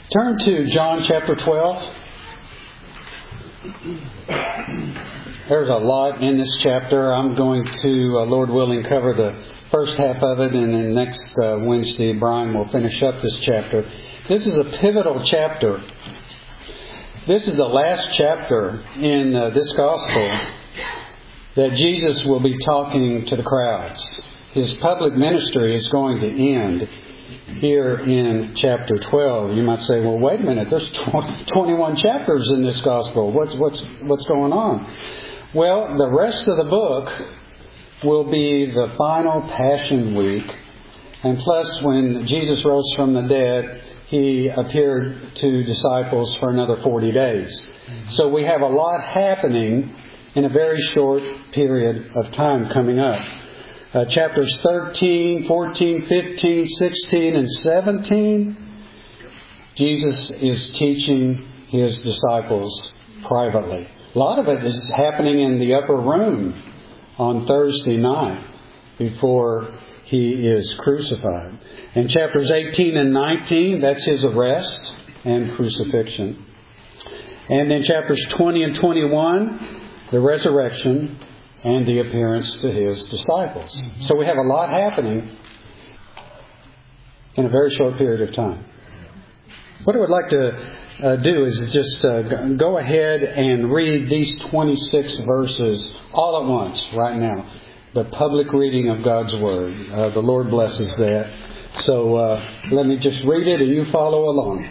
Turn to John chapter 12. There's a lot in this chapter. I'm going to, Lord willing, cover the first half of it, and then next Wednesday, Brian will finish up this chapter. This is a pivotal chapter. This is the last chapter in this gospel that Jesus will be talking to the crowds. His public ministry is going to end here in chapter 12. You might say, well, wait a minute, there's 21 chapters in this gospel. What's going on? Well, the rest of the book will be the final Passion Week. And plus, when Jesus rose from the dead, He appeared to disciples for another 40 days. So we have a lot happening in a very short period of time coming up. Chapters 13, 14, 15, 16, and 17, Jesus is teaching His disciples privately. A lot of it is happening in the upper room on Thursday night before He is crucified. In chapters 18 and 19, that's His arrest and crucifixion. And then chapters 20 and 21, the resurrection and the appearance to His disciples. So we have a lot happening in a very short period of time. What I would like to do is just go ahead and read these 26 verses all at once right now. The public reading of God's Word. The Lord blesses that. So let me just read it and you follow along.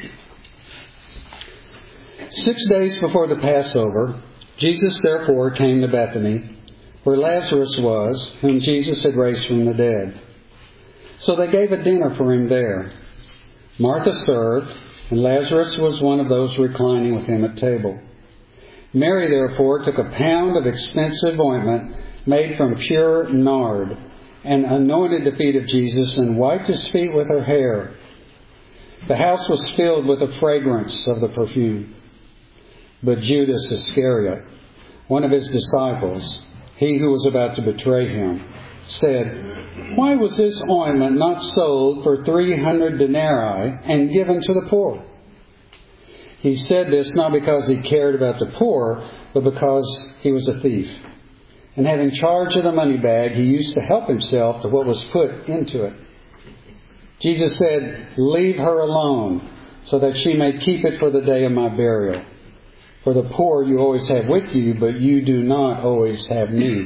6 days before the Passover, Jesus therefore came to Bethany, where Lazarus was, whom Jesus had raised from the dead. So they gave a dinner for him there. Martha served, and Lazarus was one of those reclining with him at table. Mary therefore took a pound of expensive ointment made from pure nard, and anointed the feet of Jesus, and wiped His feet with her hair. The house was filled with the fragrance of the perfume. But Judas Iscariot, one of His disciples, he who was about to betray Him, said, "Why was this ointment not sold for 300 denarii and given to the poor?" He said this not because He cared about the poor, but because He was a thief. And having charge of the money bag, He used to help Himself to what was put into it. Jesus said, "Leave her alone, so that she may keep it for the day of my burial. For the poor you always have with you, but you do not always have me."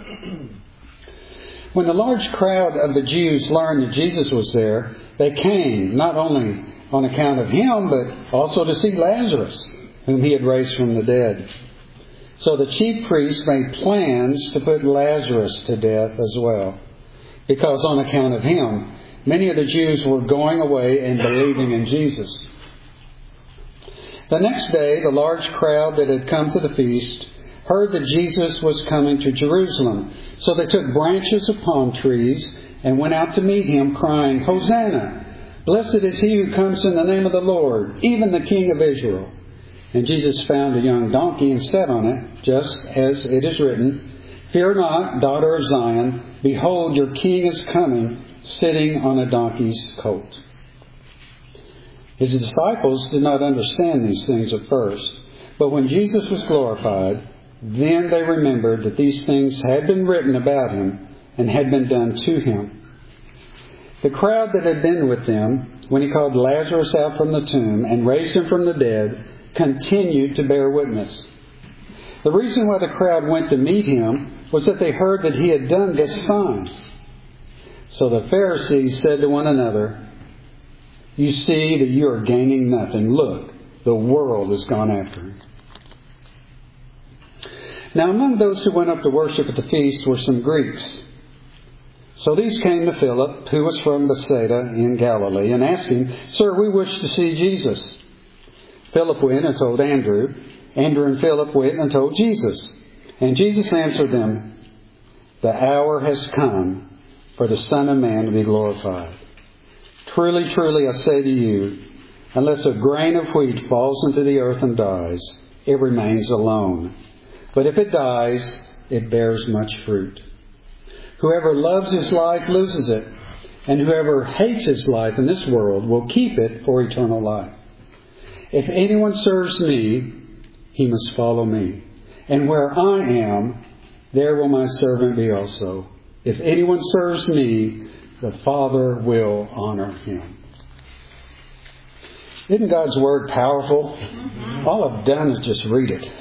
When the large crowd of the Jews learned that Jesus was there, they came, not only on account of Him, but also to see Lazarus, whom He had raised from the dead. So the chief priests made plans to put Lazarus to death as well, because on account of him, many of the Jews were going away and believing in Jesus. The next day, the large crowd that had come to the feast heard that Jesus was coming to Jerusalem. So they took branches of palm trees and went out to meet Him, crying, "Hosanna! Blessed is He who comes in the name of the Lord, even the King of Israel." And Jesus found a young donkey and sat on it, just as it is written, "Fear not, daughter of Zion. Behold, your King is coming, sitting on a donkey's colt." His disciples did not understand these things at first. But when Jesus was glorified, then they remembered that these things had been written about Him and had been done to Him. The crowd that had been with them, when He called Lazarus out from the tomb and raised him from the dead, continued to bear witness. The reason why the crowd went to meet Him was that they heard that He had done this sign. So the Pharisees said to one another, "You see that you are gaining nothing. Look, the world has gone after Him." Now among those who went up to worship at the feast were some Greeks. So these came to Philip, who was from Bethsaida in Galilee, and asked him, "Sir, we wish to see Jesus." Philip went and told Andrew. Andrew and Philip went and told Jesus. And Jesus answered them, "The hour has come for the Son of Man to be glorified. Truly, truly, I say to you, unless a grain of wheat falls into the earth and dies, it remains alone. But if it dies, it bears much fruit. Whoever loves his life loses it, And whoever hates his life in this world will keep it for eternal life. If anyone serves me, he must follow me. And where I am, there will my servant be also. If anyone serves me, the Father will honor him. Isn't God's Word powerful? All I've done is just read it.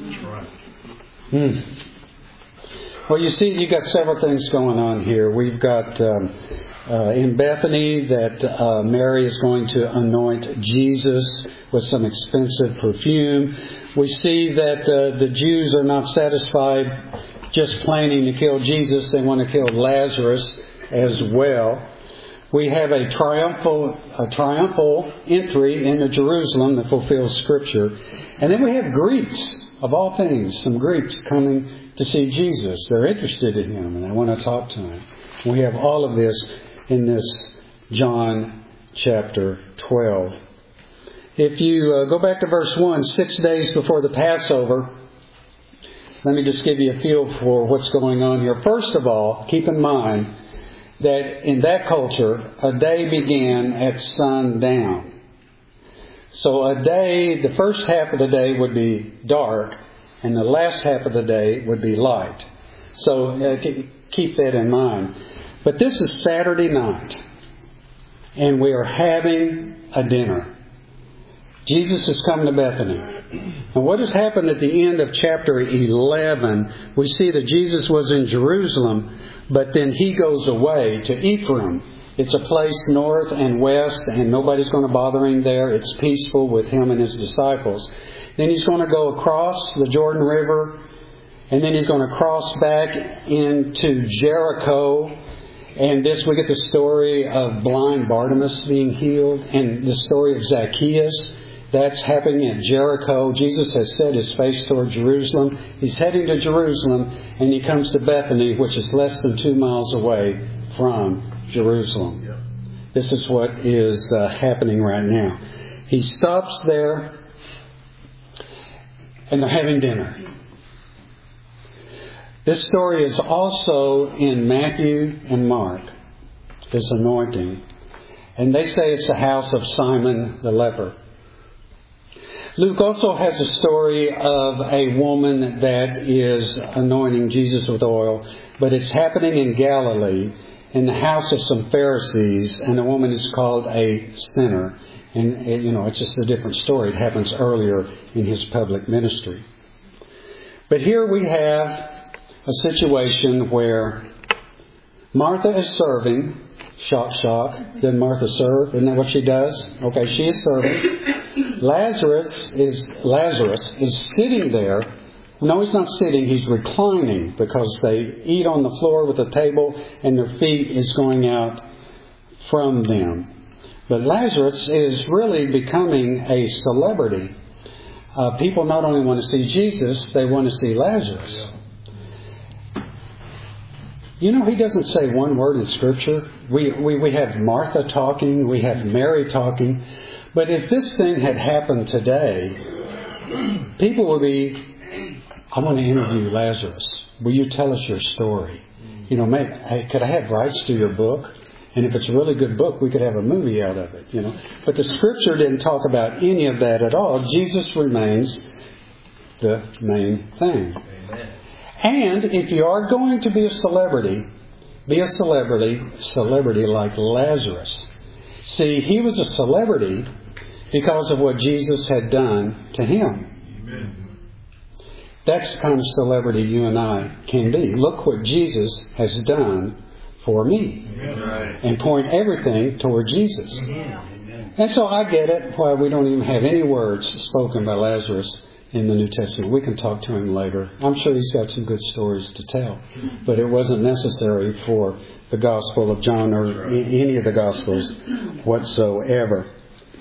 Well, you see, you've got several things going on here. We've got in Bethany that Mary is going to anoint Jesus with some expensive perfume. We see that the Jews are not satisfied just planning to kill Jesus. They want to kill Lazarus as well. We have a triumphal entry into Jerusalem that fulfills Scripture. And then we have Greeks, of all things, some Greeks coming to see Jesus. They're interested in Him and they want to talk to Him. We have all of this in this John chapter 12. If you go back to verse 1, 6 days before the Passover, let me just give you a feel for what's going on here. First of all, keep in mind that in that culture, a day began at sundown. So a day, the first half of the day would be dark, and the last half of the day would be light. So keep that in mind. But this is Saturday night, and we are having a dinner. Jesus has come to Bethany. And what has happened at the end of chapter 11, we see that Jesus was in Jerusalem, but then He goes away to Ephraim. It's a place north and west, and nobody's going to bother Him there. It's peaceful with Him and His disciples. Then He's going to go across the Jordan River, and then He's going to cross back into Jericho. And this, we get the story of blind Bartimaeus being healed, and the story of Zacchaeus. That's happening at Jericho. Jesus has set His face toward Jerusalem. He's heading to Jerusalem, and He comes to Bethany, which is less than 2 miles away from Jerusalem. Yep. This is what is happening right now. He stops there, and they're having dinner. This story is also in Matthew and Mark, this anointing. And they say it's the house of Simon the leper. Luke also has a story of a woman that is anointing Jesus with oil, but it's happening in Galilee in the house of some Pharisees, and the woman is called a sinner. And, it's just a different story. It happens earlier in His public ministry. But here we have a situation where Martha is serving. Shock, shock. Didn't Martha serve? Isn't that what she does? Okay, she is serving. Lazarus is sitting there. No, he's not sitting. He's reclining because they eat on the floor with a table and their feet is going out from them. But Lazarus is really becoming a celebrity. People not only want to see Jesus, they want to see Lazarus. He doesn't say one word in Scripture. We have Martha talking, we have Mary talking. But if this thing had happened today, people would be, I want to interview Lazarus. Will you tell us your story? Hey, could I have rights to your book? And if it's a really good book, we could have a movie out of it, But the Scripture didn't talk about any of that at all. Jesus remains the main thing. Amen. And if you are going to be a celebrity, be a celebrity like Lazarus. See, he was a celebrity because of what Jesus had done to him. Amen. That's the kind of celebrity you and I can be. Look what Jesus has done for me. Amen. And point everything toward Jesus. Amen. And so I get it why we don't even have any words spoken by Lazarus in the New Testament. We can talk to him later. I'm sure he's got some good stories to tell. But it wasn't necessary for the Gospel of John or any of the Gospels whatsoever.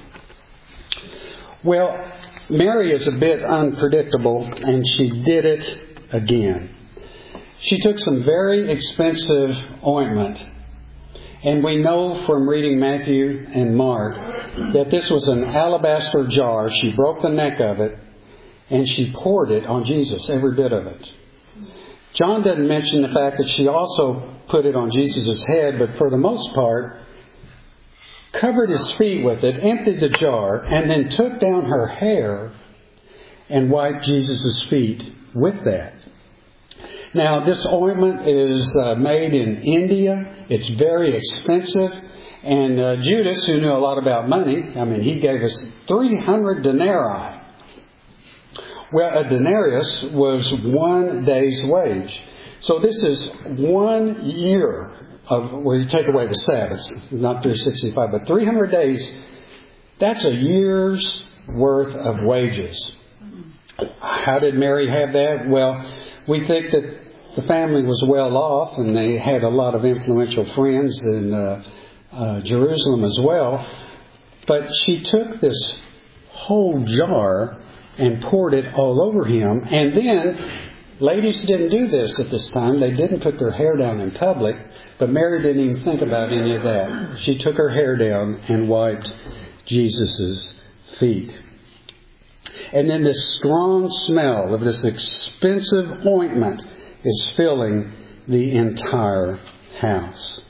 Well, Mary is a bit unpredictable, and she did it again. She took some very expensive ointment. And we know from reading Matthew and Mark that this was an alabaster jar. She broke the neck of it, and she poured it on Jesus, every bit of it. John doesn't mention the fact that she also put it on Jesus' head, but for the most part, covered his feet with it, emptied the jar, and then took down her hair and wiped Jesus' feet with that. Now, this ointment is made in India. It's very expensive. And Judas, who knew a lot about money, he gave us 300 denarii. Well, a denarius was 1 day's wage. So this is 1 year of, well, you take away the Sabbaths, not 365, but 300 days. That's a year's worth of wages. How did Mary have that? Well, we think that the family was well off and they had a lot of influential friends in Jerusalem as well. But she took this whole jar and poured it all over him. And then, ladies didn't do this at this time. They didn't put their hair down in public. But Mary didn't even think about any of that. She took her hair down and wiped Jesus' feet. And then this strong smell of this expensive ointment is filling the entire house.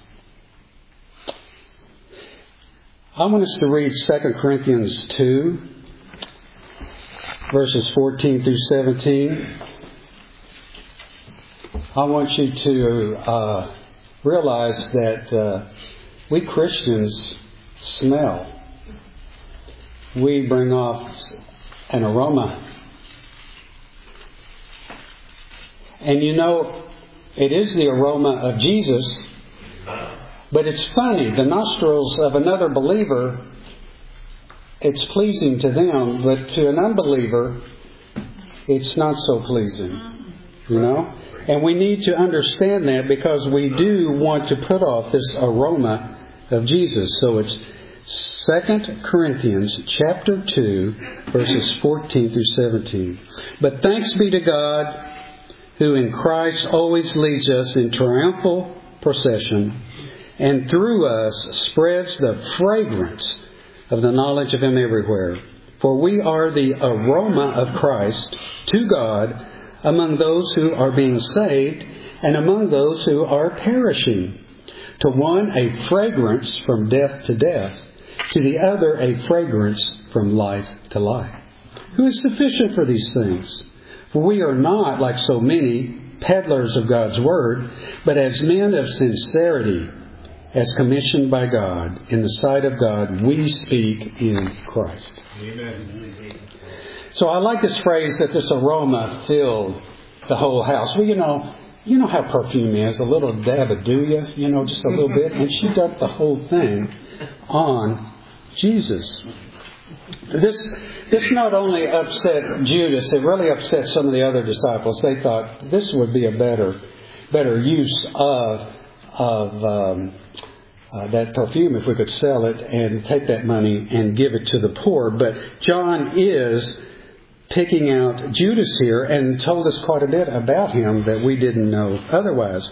I want us to read 2 Corinthians 2, verses 14 through 17. I want you to realize that we Christians smell. We bring off an aroma. And it is the aroma of Jesus. But it's funny, the nostrils of another believer, it's pleasing to them, but to an unbeliever, it's not so pleasing. And we need to understand that because we do want to put off this aroma of Jesus. So it's 2 Corinthians chapter 2, verses 14 through 17. But thanks be to God, who in Christ always leads us in triumphal procession, and through us spreads the fragrance of the knowledge of Him everywhere. For we are the aroma of Christ to God among those who are being saved and among those who are perishing. To one a fragrance from death to death, to the other a fragrance from life to life. Who is sufficient for these things? For we are not, like so many, peddlers of God's word, but as men of sincerity, as commissioned by God, in the sight of God, we speak in Christ. Amen. So I like this phrase that this aroma filled the whole house. Well, you know how perfume is, a little dab of Duya, just a little bit, and she dumped the whole thing on Jesus. This not only upset Judas, it really upset some of the other disciples. They thought this would be a better use of that perfume if we could sell it and take that money and give it to the poor. But John is picking out Judas here and told us quite a bit about him that we didn't know otherwise.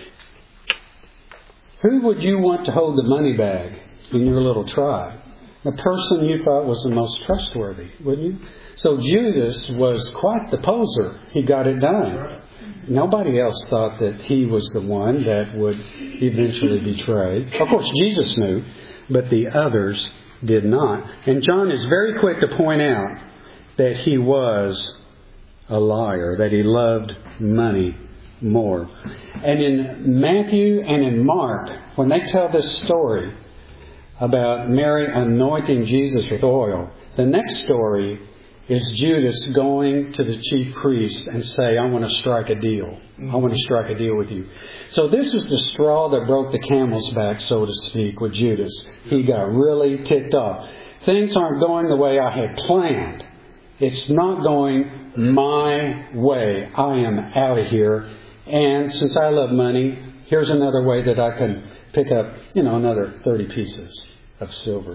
Who would you want to hold the money bag in your little tribe? The person you thought was the most trustworthy, wouldn't you? So Judas was quite the poser. He got it done. Nobody else thought that he was the one that would eventually betray. Of course, Jesus knew, but the others did not. And John is very quick to point out that he was a liar, that he loved money more. And in Matthew and in Mark, when they tell this story about Mary anointing Jesus with oil, the next story is Judas going to the chief priests and say, I want to strike a deal. I want to strike a deal with you. So this is the straw that broke the camel's back, so to speak, with Judas. He got really ticked off. Things aren't going the way I had planned. It's not going my way. I am out of here. And since I love money, here's another way that I can pick up, another 30 pieces of silver.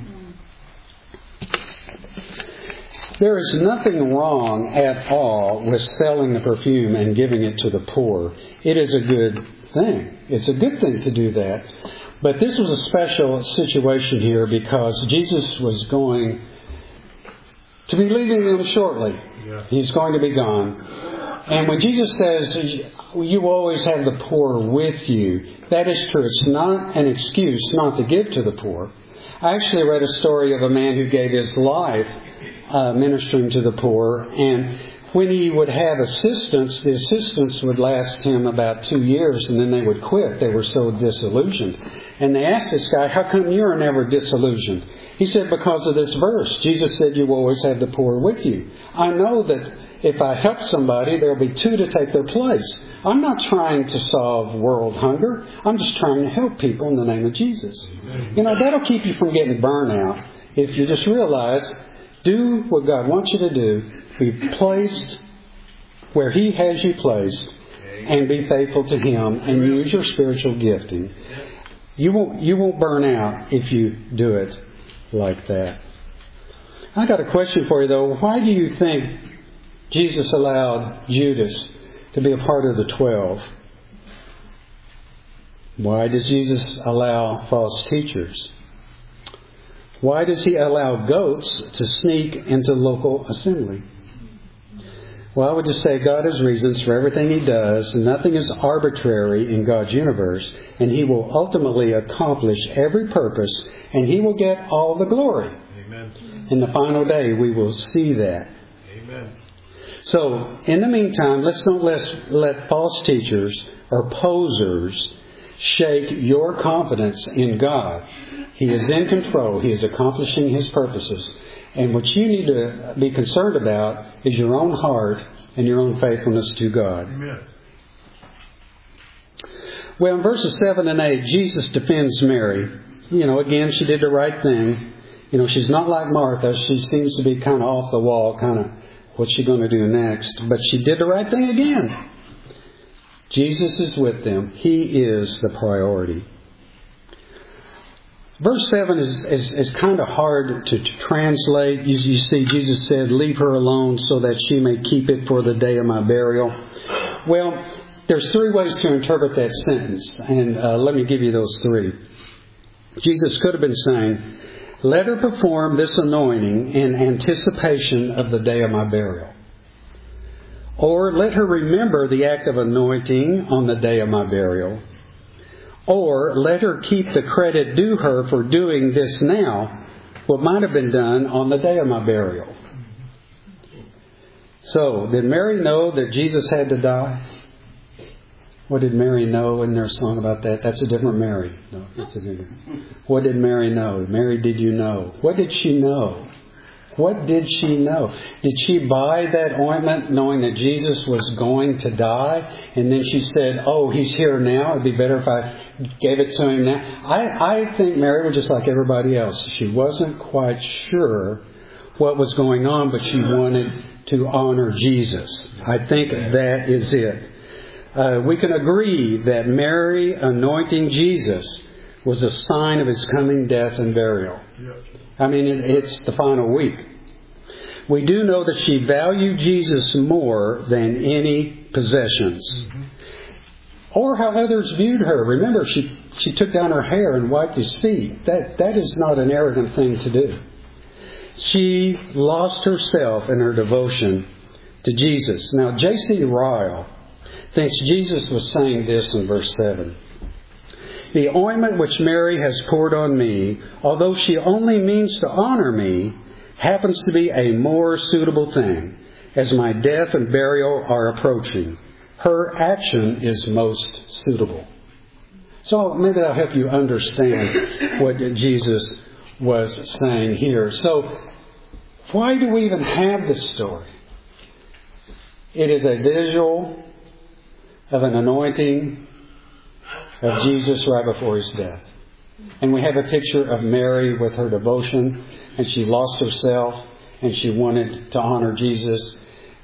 There is nothing wrong at all with selling the perfume and giving it to the poor. It is a good thing. It's a good thing to do that. But this was a special situation here because Jesus was going to be leaving them shortly. Yeah. He's going to be gone. And when Jesus says, you always have the poor with you, that is true. It's not an excuse not to give to the poor. I actually read a story of a man who gave his life ministering to the poor, and when he would have assistants, the assistants would last him about 2 years, and then they would quit. They were so disillusioned. And they asked this guy, how come you're never disillusioned? He said, because of this verse. Jesus said, you will always have the poor with you. I know that if I help somebody, there'll be 2 to take their place. I'm not trying to solve world hunger. I'm just trying to help people in the name of Jesus. You know, that'll keep you from getting burnout if you just realize, do what God wants you to do. Be placed where He has you placed, and be faithful to Him, and use your spiritual gifting. You won't burn out if you do it like that. I got a question for you though. Why do you think Jesus allowed Judas to be a part of the 12? Why does Jesus allow false teachers? Why does He allow goats to sneak into local assembly? Well, I would just say God has reasons for everything He does, and nothing is arbitrary in God's universe, and He will ultimately accomplish every purpose, and He will get all the glory. Amen. In the final day, we will see that. Amen. So, in the meantime, let's not let false teachers or posers shake your confidence in God. He is in control. He is accomplishing His purposes. And what you need to be concerned about is your own heart and your own faithfulness to God. Amen. Well, in verses 7 and 8, Jesus defends Mary. You know, again, she did the right thing. You know, she's not like Martha. She seems to be kind of off the wall, kind of what's she going to do next? But she did the right thing again. Jesus is with them. He is the priority. Verse 7 is kind of hard to translate. You see, Jesus said, leave her alone so that she may keep it for the day of my burial. Well, there's 3 ways to interpret that sentence. And let me give you those 3. Jesus could have been saying, let her perform this anointing in anticipation of the day of my burial. Or let her remember the act of anointing on the day of my burial. Or let her keep the credit due her for doing this now, what might have been done on the day of my burial. So, did Mary know that Jesus had to die? What did Mary know in their song about that? That's a different Mary. No, that's a different. What did Mary know? Mary, did you know? What did she know? What did she know? Did she buy that ointment knowing that Jesus was going to die? And then she said, oh, He's here now. It'd be better if I gave it to Him now. I think Mary was just like everybody else. She wasn't quite sure what was going on, but she wanted to honor Jesus. I think that is it. We can agree that Mary anointing Jesus was a sign of His coming death and burial. I mean, it's the final week. We do know that she valued Jesus more than any possessions. Or how others viewed her. Remember, she took down her hair and wiped His feet. That is not an arrogant thing to do. She lost herself in her devotion to Jesus. Now, J.C. Ryle thinks Jesus was saying this in verse 7. The ointment which Mary has poured on me, although she only means to honor me, happens to be a more suitable thing, as my death and burial are approaching. Her action is most suitable. So maybe that'll help you understand what Jesus was saying here. So why do we even have this story? It is a visual of an anointing of Jesus right before His death. And we have a picture of Mary with her devotion, and she lost herself, and she wanted to honor Jesus.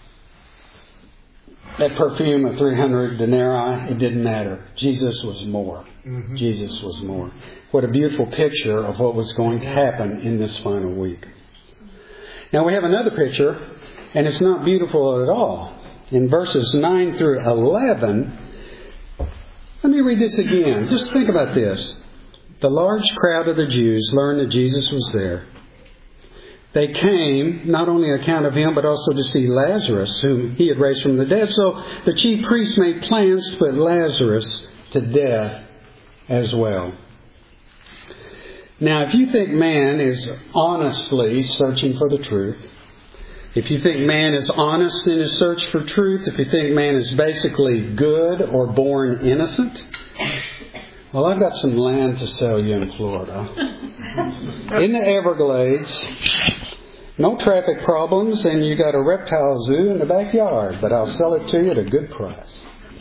That perfume of 300 denarii, it didn't matter. Jesus was more. Jesus was more. What a beautiful picture of what was going to happen in this final week. Now we have another picture, and it's not beautiful at all. In verses 9 through 11, let me read this again. Just think about this. The large crowd of the Jews learned that Jesus was there. They came not only on account of him, but also to see Lazarus, whom he had raised from the dead. So the chief priests made plans to put Lazarus to death as well. Now, if you think man is honestly searching for the truth, if you think man is honest in his search for truth, if you think man is basically good or born innocent, well, I've got some land to sell you in Florida. In the Everglades, no traffic problems, and you got a reptile zoo in the backyard, but I'll sell it to you at a good price.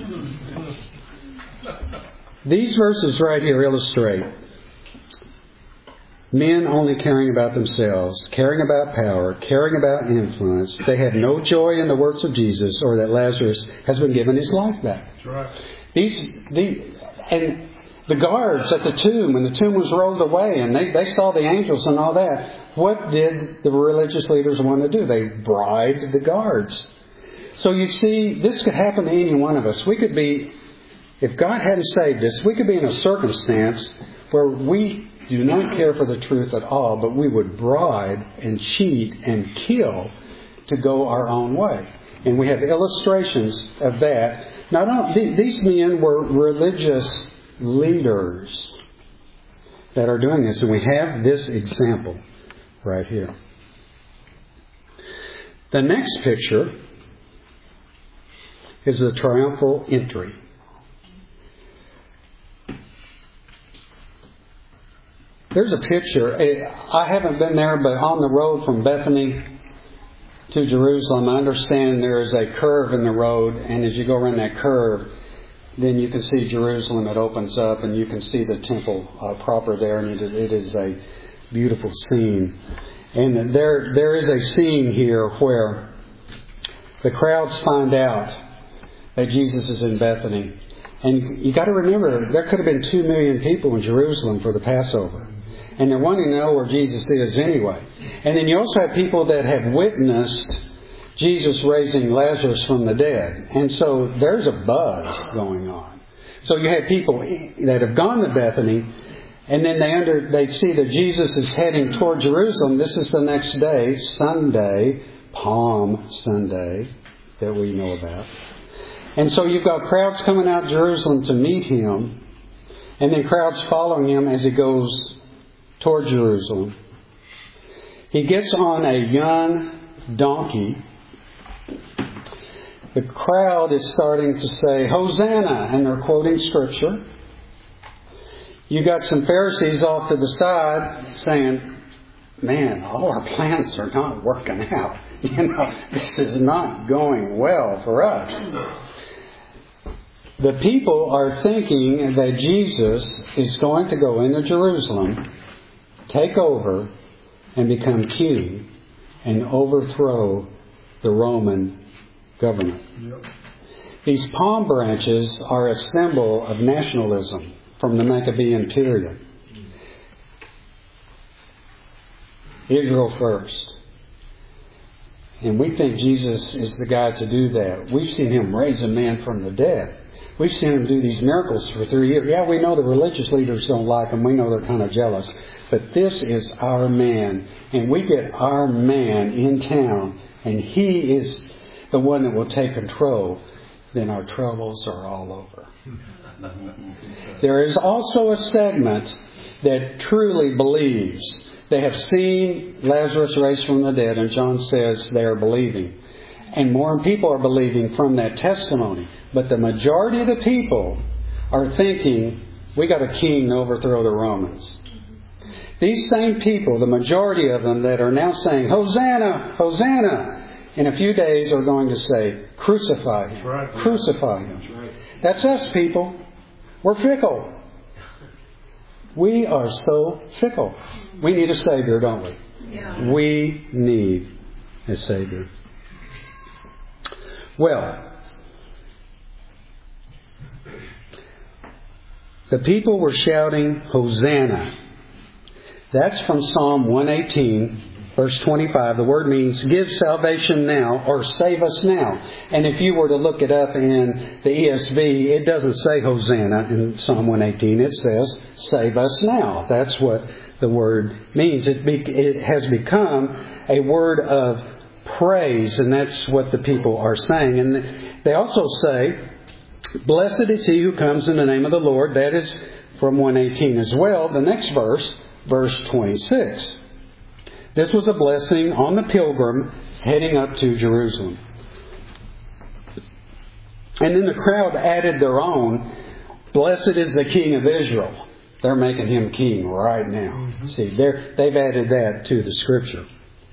These verses right here illustrate men only caring about themselves, caring about power, caring about influence. They had no joy in the works of Jesus or that Lazarus has been given his life back. That's right. And the guards at the tomb, when the tomb was rolled away and they saw the angels and all that, what did the religious leaders want to do? They bribed the guards. So you see, this could happen to any one of us. We could be, if God hadn't saved us, we could be in a circumstance where we do not care for the truth at all, but we would bribe and cheat and kill to go our own way. And we have illustrations of that. Now, these men were religious leaders that are doing this, and we have this example right here. The next picture is the triumphal entry. There's a picture. I haven't been there, but on the road from Bethany to Jerusalem, I understand there is a curve in the road, and as you go around that curve, then you can see Jerusalem. It opens up, and you can see the temple proper there, and it is a beautiful scene. And there is a scene here where the crowds find out that Jesus is in Bethany. And you got to remember, there could have been 2 million people in Jerusalem for the Passover. And they're wanting to know where Jesus is anyway. And then you also have people that have witnessed Jesus raising Lazarus from the dead. And so there's a buzz going on. So you have people that have gone to Bethany, and then they see that Jesus is heading toward Jerusalem. This is the next day, Sunday, Palm Sunday, that we know about. And so you've got crowds coming out of Jerusalem to meet him, and then crowds following him as he goes toward Jerusalem. He gets on a young donkey. The crowd is starting to say, Hosanna, and they're quoting Scripture. You got some Pharisees off to the side saying, man, all our plans are not working out. This is not going well for us. The people are thinking that Jesus is going to go into Jerusalem, take over, and become king, and overthrow the Roman government. Yep. These palm branches are a symbol of nationalism from the Maccabean period. Israel first. And we think Jesus is the guy to do that. We've seen him raise a man from the dead. We've seen him do these miracles for 3 years. Yeah, we know the religious leaders don't like him. We know they're kind of jealous. But this is our man. And we get our man in town. And he is the one that will take control. Then our troubles are all over. There is also a segment that truly believes. They have seen Lazarus raised from the dead. And John says they are believing. And more people are believing from that testimony. But the majority of the people are thinking, we got a king to overthrow the Romans. These same people, the majority of them that are now saying, Hosanna, Hosanna, in a few days are going to say, crucify him, right. Crucify him. That's right. That's us, people. We're fickle. We are so fickle. We need a Savior, don't we? Yeah. We need a Savior. Well, the people were shouting, Hosanna. That's from Psalm 118, verse 25. The word means give salvation now or save us now. And if you were to look it up in the ESV, it doesn't say Hosanna in Psalm 118. It says save us now. That's what the word means. It has become a word of praise, and that's what the people are saying. And they also say, blessed is he who comes in the name of the Lord. That is from 118 as well. The next verse, verse 26. This was a blessing on the pilgrim heading up to Jerusalem. And then the crowd added their own, blessed is the King of Israel. They're making him king right now. Mm-hmm. See, they've added that to the Scripture.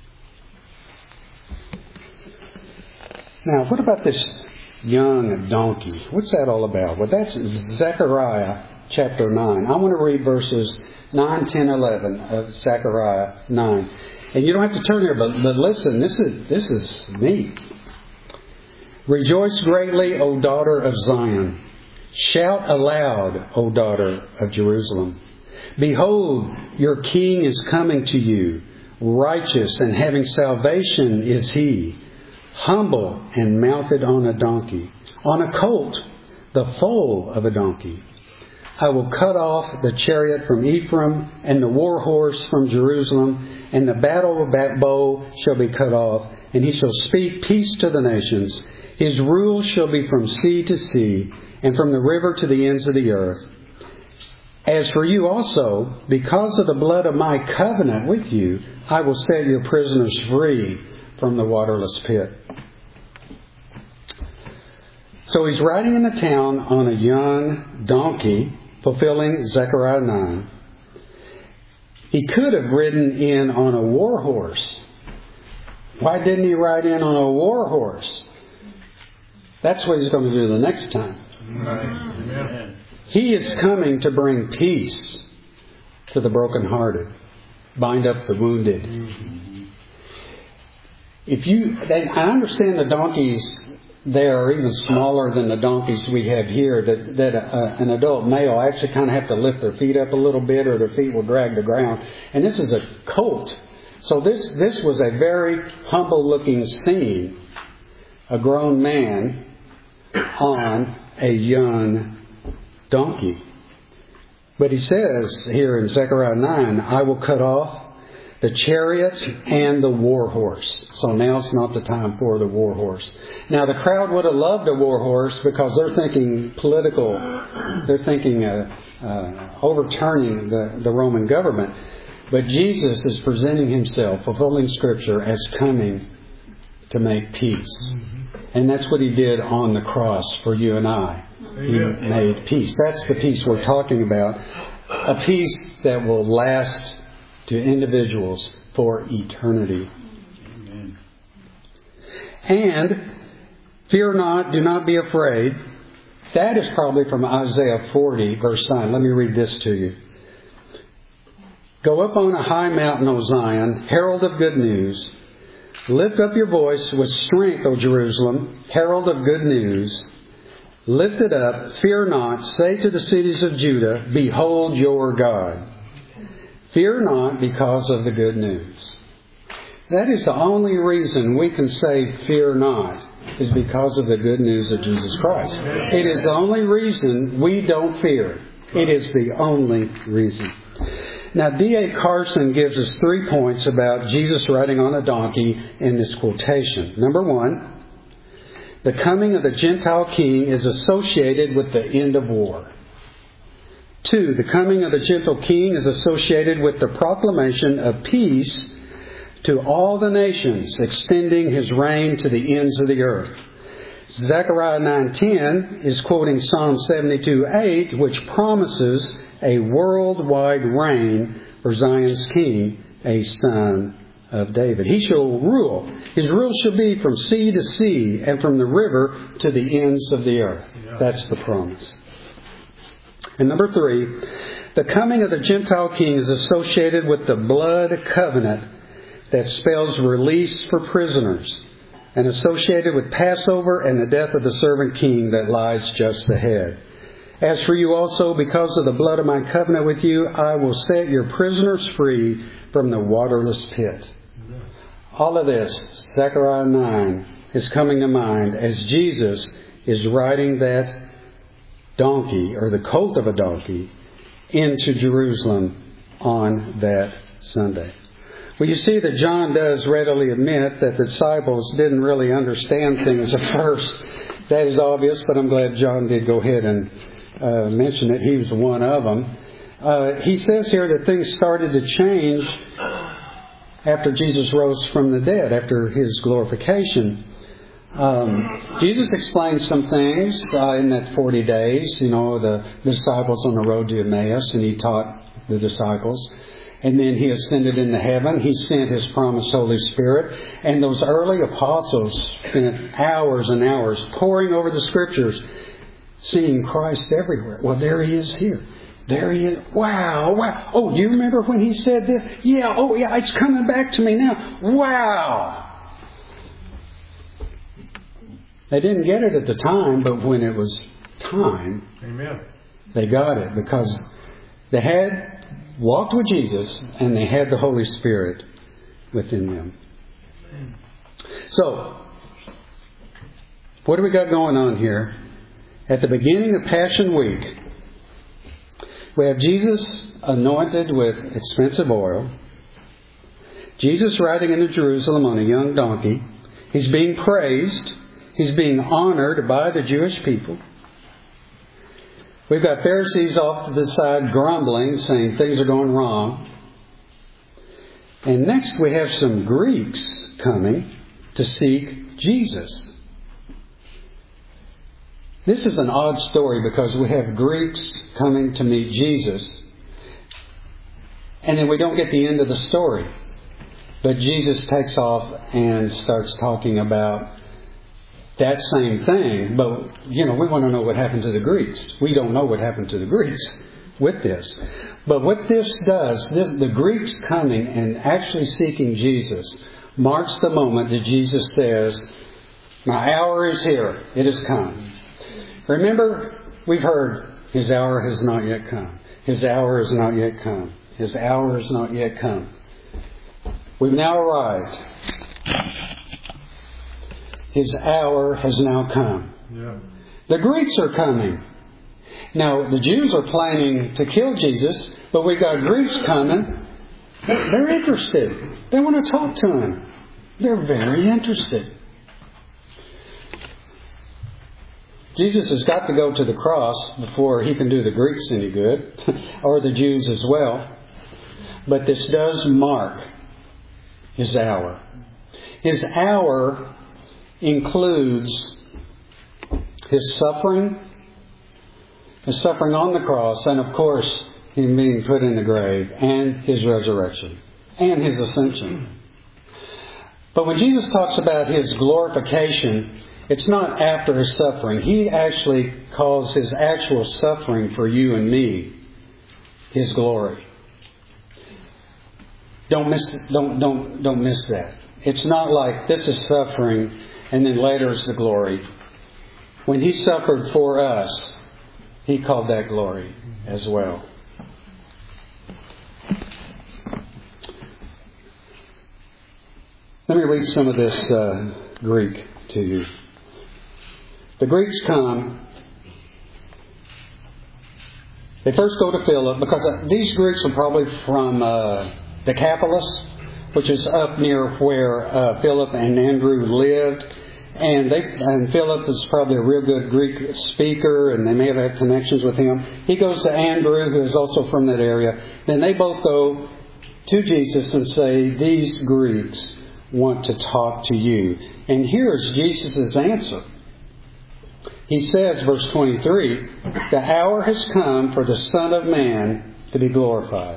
Now, what about this young donkey? What's that all about? Well, that's Zechariah chapter 9. I want to read verses 9, 10, 11 of Zechariah 9. And you don't have to turn here, but listen, this is neat. Rejoice greatly, O daughter of Zion. Shout aloud, O daughter of Jerusalem. Behold, your king is coming to you. Righteous and having salvation is he. Humble and mounted on a donkey. On a colt, the foal of a donkey. I will cut off the chariot from Ephraim and the war horse from Jerusalem, and the battle bow shall be cut off, and he shall speak peace to the nations. His rule shall be from sea to sea, and from the river to the ends of the earth. As for you also, because of the blood of my covenant with you, I will set your prisoners free from the waterless pit. So he's riding in the town on a young donkey, fulfilling Zechariah 9. He could have ridden in on a war horse. Why didn't he ride in on a war horse? That's what he's going to do the next time. Amen. He is coming to bring peace to the brokenhearted, bind up the wounded. I understand the donkeys there are even smaller than the donkeys we have here, that an adult male actually kind of have to lift their feet up a little bit or their feet will drag the ground. And this is a colt. So this was a very humble looking scene. A grown man on a young donkey. But he says here in Zechariah 9, I will cut off the chariot and the war horse. So now's not the time for the war horse. Now the crowd would have loved a war horse because they're thinking political. They're thinking overturning the Roman government. But Jesus is presenting himself, fulfilling Scripture, as coming to make peace. And that's what he did on the cross for you and I. He made peace. That's the peace we're talking about. A peace that will last to individuals for eternity. Amen. And fear not, do not be afraid. That is probably from Isaiah 40, verse 9. Let me read this to you. Go up on a high mountain, O Zion, herald of good news. Lift up your voice with strength, O Jerusalem, herald of good news. Lift it up, fear not, say to the cities of Judah, behold your God. Fear not because of the good news. That is the only reason we can say fear not, is because of the good news of Jesus Christ. It is the only reason we don't fear. It is the only reason. Now, D.A. Carson gives us 3 points about Jesus riding on a donkey in this quotation. Number 1, the coming of the Gentile king is associated with the end of war. 2, the coming of the Gentile king is associated with the proclamation of peace to all the nations, extending his reign to the ends of the earth. Zechariah 9:10 is quoting Psalm 72:8, which promises a worldwide reign for Zion's king, a son of David. He shall rule. His rule shall be from sea to sea and from the river to the ends of the earth. That's the promise. And number 3, the coming of the Gentile king is associated with the blood covenant that spells release for prisoners, and associated with Passover and the death of the servant king that lies just ahead. As for you also, because of the blood of my covenant with you, I will set your prisoners free from the waterless pit. All of this, Zechariah 9, is coming to mind as Jesus is riding that donkey, or the colt of a donkey, into Jerusalem on that Sunday. Well, you see that John does readily admit that the disciples didn't really understand things at first. That is obvious, but I'm glad John did go ahead and mention it. He was one of them. He says here that things started to change after Jesus rose from the dead, after His glorification. Jesus explained some things in that 40 days, the disciples on the road to Emmaus, and He taught the disciples. And then He ascended into heaven. He sent His promised Holy Spirit. And those early apostles spent hours and hours poring over the Scriptures, seeing Christ everywhere. Well, there He is here. There He is. Wow, wow. Oh, do you remember when He said this? Yeah, oh yeah, it's coming back to me now. Wow. They didn't get it at the time, but when it was time, Amen, they got it, because they had walked with Jesus and they had the Holy Spirit within them. So, what do we got going on here? At the beginning of Passion Week, we have Jesus anointed with expensive oil. Jesus riding into Jerusalem on a young donkey. He's being praised. He's being honored by the Jewish people. We've got Pharisees off to the side grumbling, saying things are going wrong. And next we have some Greeks coming to seek Jesus. This is an odd story because we have Greeks coming to meet Jesus, and then we don't get the end of the story. But Jesus takes off and starts talking about that same thing. But, we want to know what happened to the Greeks. We don't know what happened to the Greeks with this. But what this does, the Greeks coming and actually seeking Jesus marks the moment that Jesus says, "My hour is here. It has come." Remember, we've heard, His hour has not yet come. His hour has not yet come. His hour has not yet come. We've now arrived. His hour has now come. Yeah. The Greeks are coming. Now, the Jews are planning to kill Jesus, but we've got Greeks coming. They're interested. They want to talk to Him. They're very interested. Jesus has got to go to the cross before He can do the Greeks any good, or the Jews as well. But this does mark His hour. His hour includes His suffering on the cross, and of course, Him being put in the grave, and His resurrection, and His ascension. But when Jesus talks about His glorification, it's not after His suffering. He actually calls His actual suffering for you and me His glory. Don't miss that. It's not like this is suffering and then later is the glory. When He suffered for us, He called that glory as well. Let me read some of this Greek to you. The Greeks come. They first go to Philip, because these Greeks are probably from Decapolis, which is up near where Philip and Andrew lived. And Philip is probably a real good Greek speaker, and they may have had connections with him. He goes to Andrew, who is also from that area. Then they both go to Jesus and say, "These Greeks want to talk to you." And here's Jesus' answer. He says, verse 23, "The hour has come for the Son of Man to be glorified."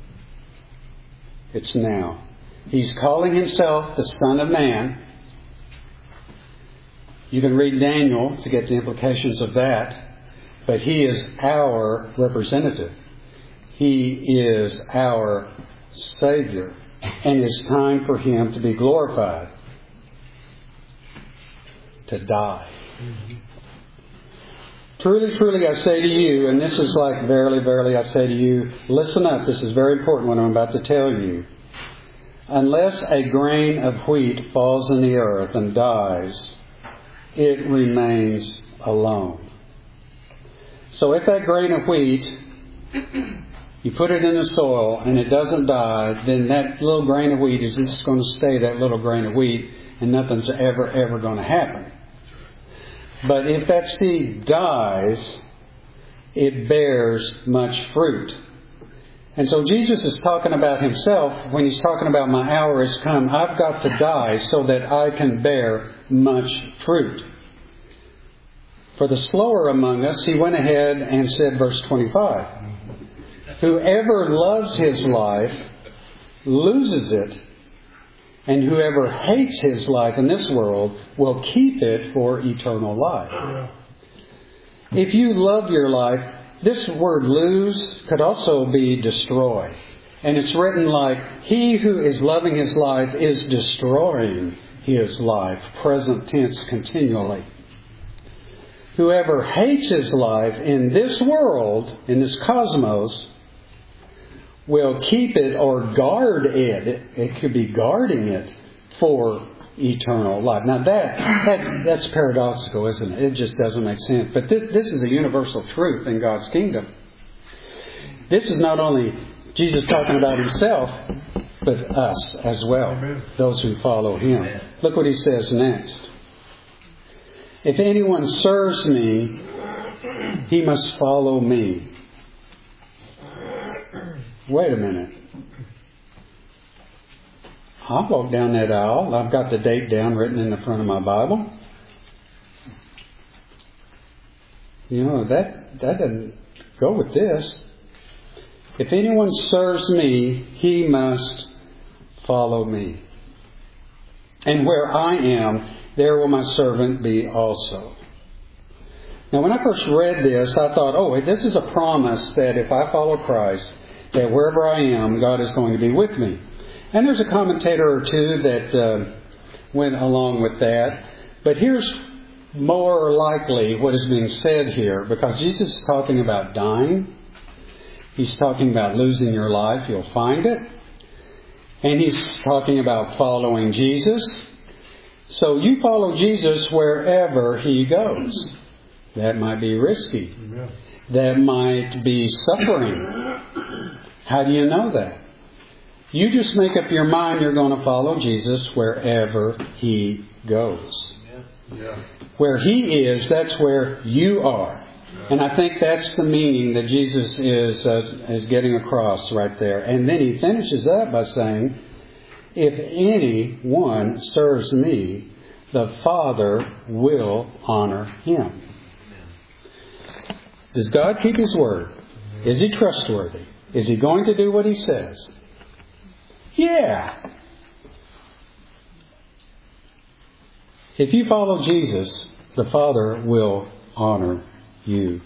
It's now. He's calling Himself the Son of Man. You can read Daniel to get the implications of that. But He is our representative. He is our Savior. And it's time for Him to be glorified. To die. Mm-hmm. Truly, truly, I say to you, and this is like verily, verily, I say to you, listen up, this is very important what I'm about to tell you. Unless a grain of wheat falls in the earth and dies, it remains alone. So if that grain of wheat you put it in the soil and it doesn't die, then that little grain of wheat is just going to stay that little grain of wheat and nothing's ever going to happen. But if that seed dies, it bears much fruit. And so Jesus is talking about Himself when He's talking about my hour has come. I've got to die so that I can bear much fruit. For the slower among us, He went ahead and said, verse 25, whoever loves his life loses it, and whoever hates his life in this world will keep it for eternal life. If you love your life, this word lose could also be destroy. And it's written like, he who is loving his life is destroying his life. Present tense continually. Whoever hates his life in this world, in this cosmos, will keep it or guard it. It could be guarding it for eternal life. Now that's paradoxical, isn't it? It just doesn't make sense. But this is a universal truth in God's kingdom. This is not only Jesus talking about Himself, but us as well. Amen. Those who follow Him. Amen. Look what He says next. If anyone serves me, he must follow me. Wait a minute. I walked down that aisle. I've got the date down written in the front of my Bible. You know, that doesn't go with this. If anyone serves me, he must follow me. And where I am, there will my servant be also. Now, when I first read this, I thought, oh, this is a promise that if I follow Christ, that wherever I am, God is going to be with me. And there's a commentator or two that went along with that. But here's more likely what is being said here, because Jesus is talking about dying. He's talking about losing your life. You'll find it. And He's talking about following Jesus. So you follow Jesus wherever He goes. That might be risky. Yeah. That might be suffering. How do you know that? You just make up your mind you're going to follow Jesus wherever He goes. Yeah. Where He is, that's where you are. And I think that's the meaning that Jesus is getting across right there. And then He finishes up by saying, if anyone serves me, the Father will honor him. Does God keep His word? Is He trustworthy? Is He going to do what He says? Yeah. If you follow Jesus, the Father will honor you.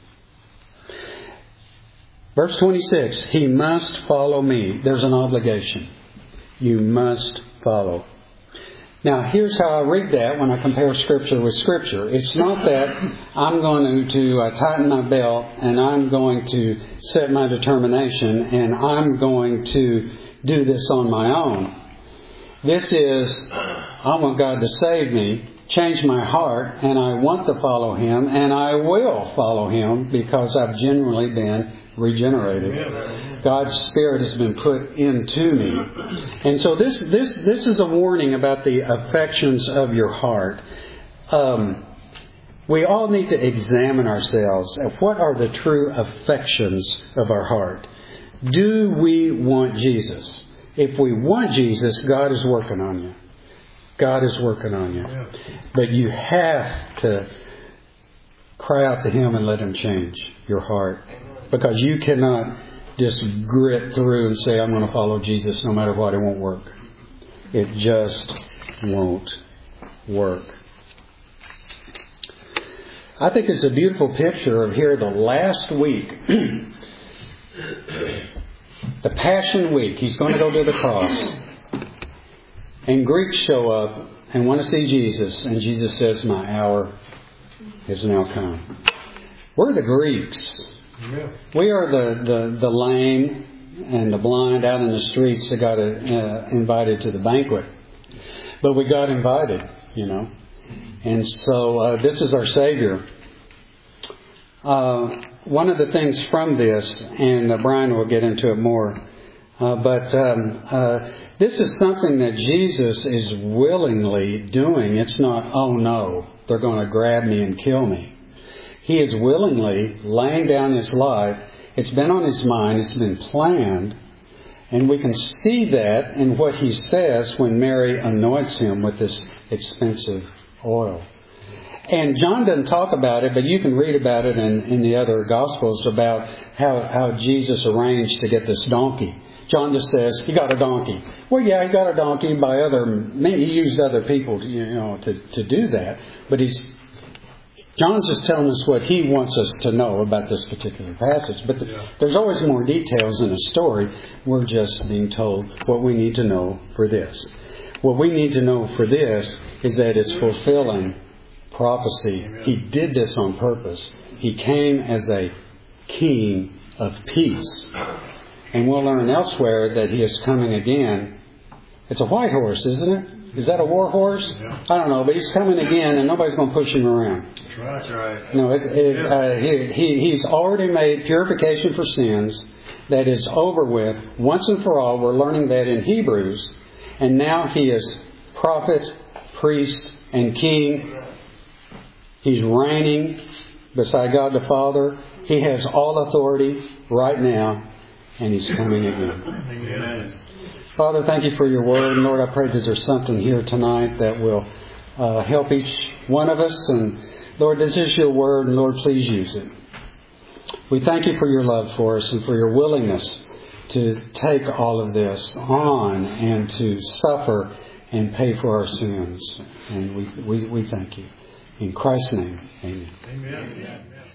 Verse 26, he must follow me. There's an obligation. You must follow. Now, here's how I read that when I compare Scripture with Scripture. It's not that I'm going to tighten my belt and I'm going to set my determination and I'm going to do this on my own. This is, I want God to save me, change my heart, and I want to follow Him, and I will follow Him because I've genuinely been regenerated. God's Spirit has been put into me. And so this is a warning about the affections of your heart. We all need to examine ourselves at what are the true affections of our heart. Do we want Jesus? If we want Jesus, God is working on you. God is working on you. But you have to cry out to Him and let Him change your heart. Because you cannot just grit through and say, I'm going to follow Jesus no matter what. It won't work. It just won't work. I think it's a beautiful picture of here the last week. The Passion Week. He's going to go to the cross. And Greeks show up and want to see Jesus. And Jesus says, my hour is now come. We're the Greeks. Yeah. We are the lame and the blind out in the streets that got invited to the banquet. But we got invited, you know. And so this is our Savior. one of the things from this, and Brian will get into it more, but this is something that Jesus is willingly doing. It's not, oh no, they're going to grab me and kill me. He is willingly laying down His life. It's been on His mind. It's been planned. And we can see that in what He says when Mary anoints Him with this expensive oil. And John doesn't talk about it, but you can read about it in the other Gospels about how Jesus arranged to get this donkey. John just says, he got a donkey. Well, yeah, he got a donkey by he used other people, to do that. But John's just telling us what he wants us to know about this particular passage. But there's always more details in a story. We're just being told what we need to know for this. What we need to know for this is that it's fulfilling prophecy. He did this on purpose. He came as a king of peace. And we'll learn elsewhere that He is coming again. It's a white horse, isn't it? Is that a war horse? Yeah. I don't know, but He's coming again and nobody's going to push Him around. That's right. No, He's already made purification for sins that is over with once and for all. We're learning that in Hebrews. And now He is prophet, priest, and king. He's reigning beside God the Father. He has all authority right now. And He's coming again. Amen. Father, thank You for Your word. And Lord, I pray that there's something here tonight that will help each one of us. And Lord, this is Your word. And Lord, please use it. We thank You for Your love for us and for Your willingness to take all of this on and to suffer and pay for our sins. And we thank You. In Christ's name, amen. Amen.